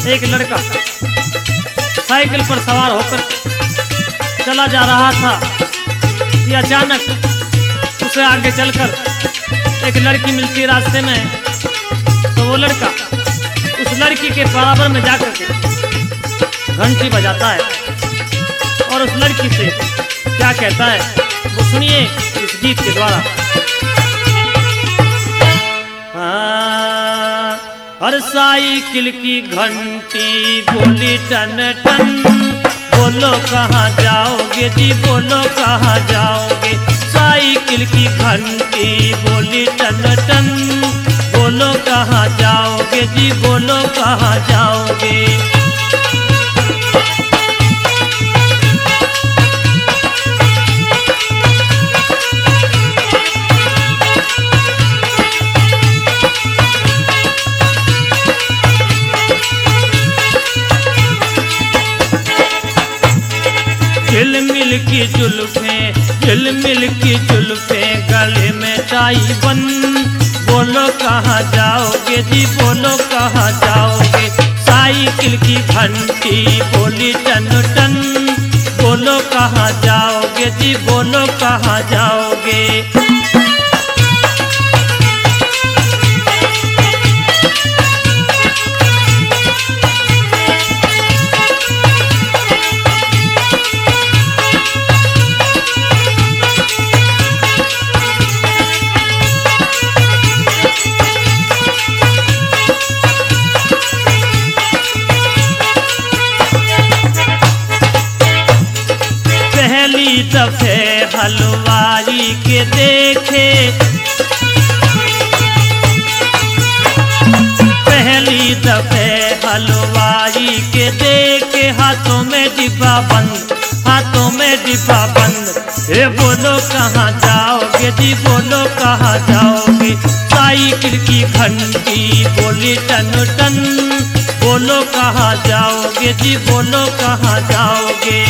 एक लड़का साइकिल पर सवार होकर चला जा रहा था कि अचानक उसे आगे चलकर एक लड़की मिलती है रास्ते में। तो वो लड़का उस लड़की के बराबर में जाकर के घंटी बजाता है और उस लड़की से क्या कहता है वो सुनिए इस गीत के द्वारा। हर साइकिल की घंटी बोली टन टन, बोलो कहाँ जाओगे जी बोलो कहाँ जाओगे। साइकिल की घंटी बोली टन टन, बोलो कहाँ जाओगे जी बोलो कहाँ जाओगे। झिलमिल की जुल्फें गले में टाई बन, बोलो कहाँ जाओगे जी बोलो कहाँ जाओगे। साइकिल की घंटी बोली टन टन, बोलो कहाँ जाओगे जी बोलो कहाँ जाओगे। पहली दफे हलवाई के देखे, पहली दफे हलवाई के देखे, हाथों में डिब्बा बंद, हाथों में डिब्बा बंद। ए बोलो कहाँ जाओगे जी बोलो कहाँ जाओगे। साइकिल की घंटी बोली टन टन, बोलो कहाँ जाओगे जी बोलो कहाँ जाओगे।